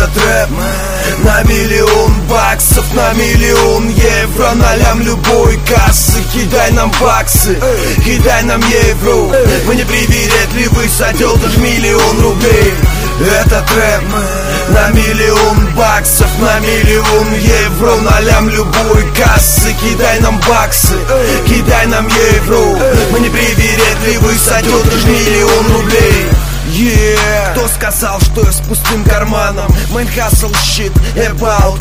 Это трэп на миллион баксов, на миллион евро, на лям любой кассы. Кидай нам баксы, кидай нам евро. Мы не привередливый садел, даже миллион рублей. Это трэп на миллион баксов, на миллион евро, на лям любой кассы. Кидай нам баксы, кидай нам евро. Мы не привередливый садел, даже миллион рублей. Кто сказал, что я с пустым карманом? Main hustle shit about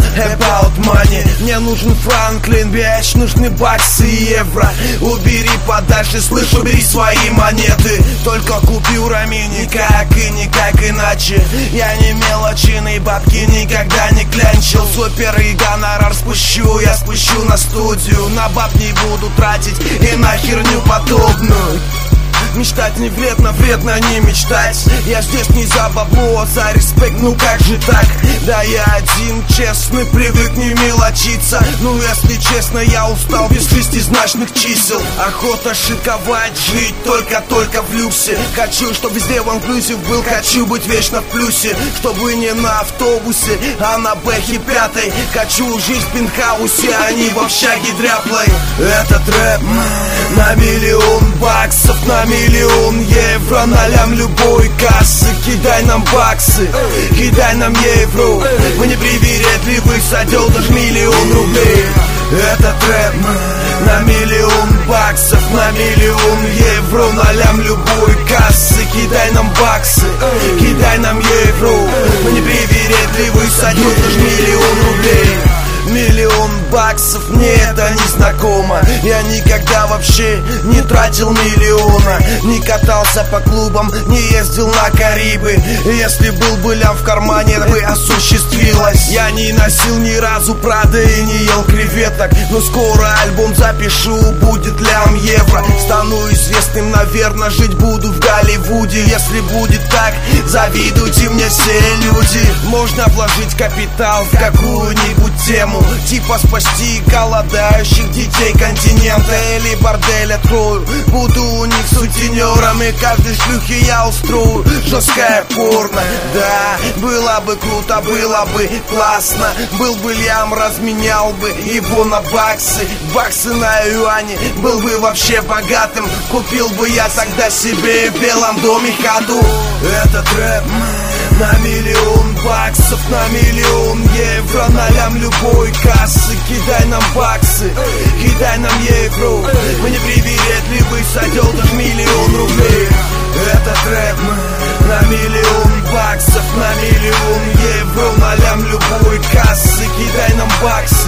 money. Мне нужен Франклин, бич, нужны баксы и евро. Убери подальше, слышь, убери свои монеты. Только купюрами, никак и никак иначе. Я не мелочины, бабки никогда не клянчил. Супер и гонорар спущу, я спущу на студию. На баб не буду тратить и на херню подобную. Мечтать не вредно, вредно не мечтать. Я здесь не за бабло, а за респект, ну как же так? Да я один честный, привык не мелочиться. Ну если честно, я устал без шестизначных чисел. Охота шиковать, жить только в люксе. Хочу, чтобы везде one-inclusive был, хочу быть вечно в плюсе. Чтобы не на автобусе, а на бэхе пятой. Хочу жить в пентхаусе, а не в общаге дряплой. Это трэп на миллион баксов, на миллион евро, на лям любой кассы. Кидай нам баксы, кидай нам евро. Мы не привередливый садел, даже миллион рублей. Это трэп на миллион баксов, на миллион евро, на лям любой кассы. Кидай нам баксы, кидай нам евро. Мы не привередливый садел, даже миллион рублей. Миллион баксов, мне это не знакомо. Я никогда вообще не тратил миллиона. Не катался по клубам, не ездил на Карибы. Если был бы лям в кармане, это бы осуществилось. Я не носил ни разу Прада и не ел креветок. Но скоро альбом запишу, будет лям евро. Стану известным, наверное, жить буду в Голливуде. Если будет так, завидуйте мне все люди. Можно вложить капитал в какую-нибудь тему, типа спасти голодающих детей континента. Или бордель открою, буду у них сутенером. И каждой шлюхе я устрою жесткое порно. Да, было бы круто, было бы классно. Был бы лям, разменял бы его на баксы. Баксы на юане, был бы вообще богатым. Купил бы я тогда себе в Белом доме хату. Это трэп на миллион баксов, на миллион евро, на лям любой кассы. Кидай нам баксы, кидай нам евро. Мы не привередливый садел, даже миллион рублей. Это трэп на миллион баксов, на миллион евро, на лям любой кассы. Кидай нам баксы,